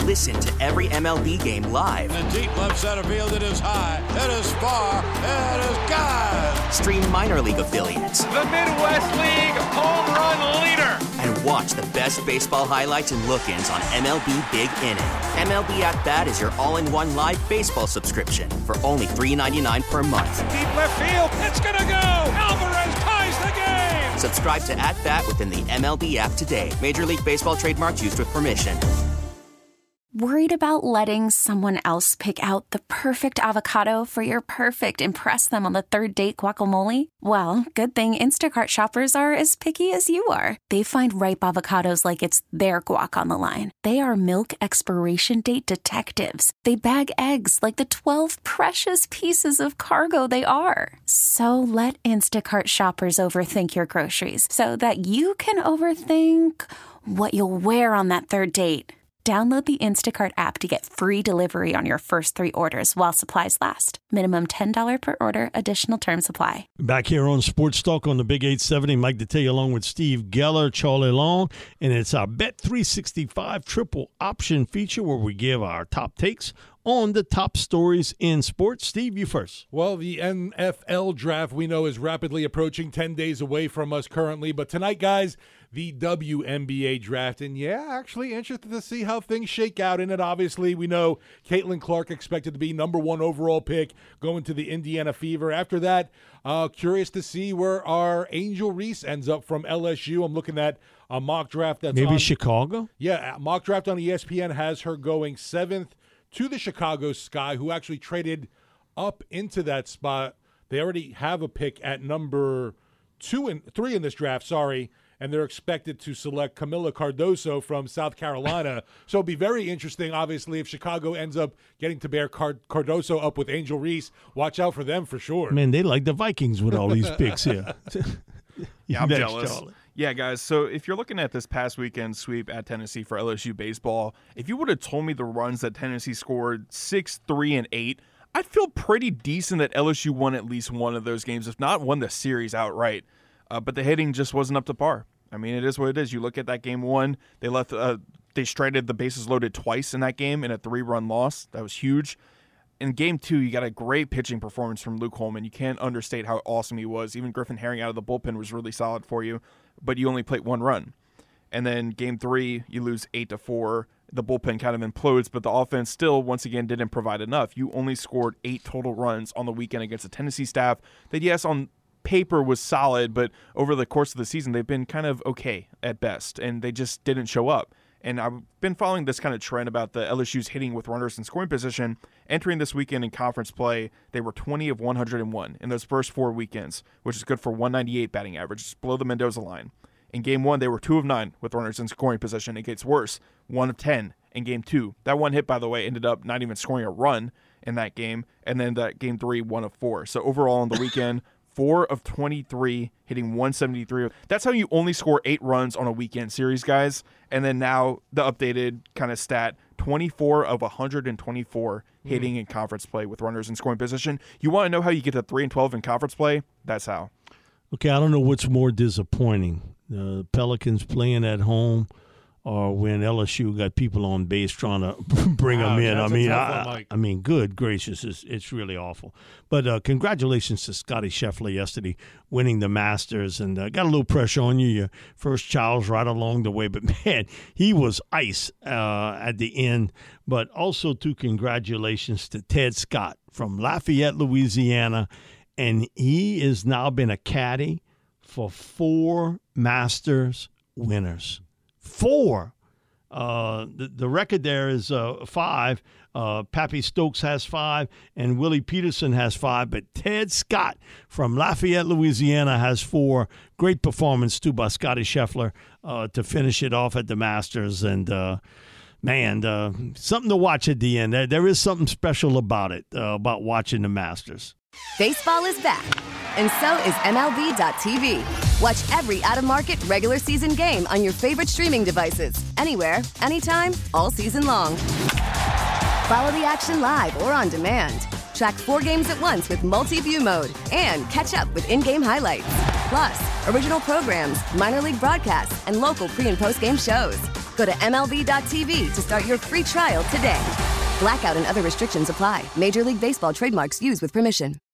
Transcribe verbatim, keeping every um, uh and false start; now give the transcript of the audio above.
Listen to every M L B game live. In the deep left center field, it is high, it is far, it is gone. Stream minor league affiliates. The Midwest League home run leader. And watch the best baseball highlights and look-ins on M L B Big Inning. M L B At Bat is your all-in-one live baseball subscription for only three dollars and ninety-nine cents per month. Deep left field, it's gonna go! Alvarez ties the game! Subscribe to At Bat within the M L B app today. Major League Baseball trademarks used with permission. Worried about letting someone else pick out the perfect avocado for your perfect impress them on the third date guacamole? Well, good thing Instacart shoppers are as picky as you are. They find ripe avocados like it's their guac on the line. They are milk expiration date detectives. They bag eggs like the twelve precious pieces of cargo they are. So let Instacart shoppers overthink your groceries so that you can overthink what you'll wear on that third date. Download the Instacart app to get free delivery on your first three orders while supplies last. Minimum ten dollars per order. Additional terms apply. Back here on Sports Talk on the Big eight seventy, Mike Detillier along with Steve Geller, Charlie Long, and it's our Bet three sixty-five triple option feature where we give our top takes on the top stories in sports. Steve, you first. Well, the N F L draft we know is rapidly approaching, ten days away from us currently. But tonight, guys, the W N B A draft. And yeah, actually interested to see how things shake out in it. Obviously, we know Caitlin Clark expected to be number one overall pick going to the Indiana Fever. After that, uh, curious to see where our Angel Reese ends up from L S U. I'm looking at a mock draft that's Maybe on, Chicago? Yeah, a mock draft on E S P N has her going seventh to the Chicago Sky, who actually traded up into that spot. They already have a pick at number two and three in this draft, sorry, and they're expected to select Camila Cardoso from South Carolina. So it'll be very interesting, obviously, if Chicago ends up getting to bear Card- Cardoso up with Angel Reese. Watch out for them for sure. Man, they like the Vikings with all these picks here. Yeah, I'm Next, jealous. Charlie. Yeah, guys, so if you're looking at this past weekend sweep at Tennessee for L S U baseball, if you would have told me the runs that Tennessee scored, six, three, and eight, I'd feel pretty decent that L S U won at least one of those games, if not won the series outright. Uh, but the hitting just wasn't up to par. I mean, it is what it is. You look at that game one, they left, uh, they stranded the bases loaded twice in that game in a three-run loss. That was huge. In game two, you got a great pitching performance from Luke Holman. You can't understate how awesome he was. Even Griffin Herring out of the bullpen was really solid for you, but you only played one run. And then game three, you lose eight to four. The bullpen kind of implodes, but the offense still, once again, didn't provide enough. You only scored eight total runs on the weekend against a Tennessee staff that, yes, on paper was solid, but over the course of the season, they've been kind of okay at best, and they just didn't show up. And I've been following this kind of trend about the L S U's hitting with runners in scoring position. Entering this weekend in conference play, they were twenty of one hundred one in those first four weekends, which is good for one ninety-eight batting average, just below the Mendoza line. In game one, they were two of nine with runners in scoring position. It gets worse, one of ten in game two. That one hit, by the way, ended up not even scoring a run in that game. And then that game three, one of four. So overall on the weekend, four of twenty-three, hitting one seventy-three. That's how you only score eight runs on a weekend series, guys. And then now the updated kind of stat, twenty-four of one hundred twenty-four mm. hitting in conference play with runners in scoring position. You want to know how you get to three and twelve in conference play? That's how. Okay, I don't know what's more disappointing, the Pelicans playing at home or when L S U got people on base trying to bring wow, them in. I mean, I, one, I mean, good gracious, it's, it's really awful. But uh, congratulations to Scottie Scheffler yesterday winning the Masters, and uh, got a little pressure on you. Your first child's right along the way, but man, he was ice uh, at the end. But also to congratulations to Ted Scott from Lafayette, Louisiana, and he has now been a caddy for four Masters winners. Four. Uh, the, the record there is uh, five. Uh, Pappy Stokes has five, and Willie Peterson has five. But Ted Scott from Lafayette, Louisiana, has four. Great performance, too, by Scottie Scheffler uh, to finish it off at the Masters. And, uh, man, uh, something to watch at the end. There, there is something special about it, uh, about watching the Masters. Baseball is back, and so is M L B dot T V. Watch every out-of-market regular season game on your favorite streaming devices, anywhere, anytime, all season long. Follow the action live or on demand. Track four games at once with multi-view mode and catch up with in-game highlights. Plus, original programs, minor league broadcasts, and local pre- and post-game shows. Go to M L B dot T V to start your free trial today. Blackout and other restrictions apply. Major League Baseball trademarks used with permission.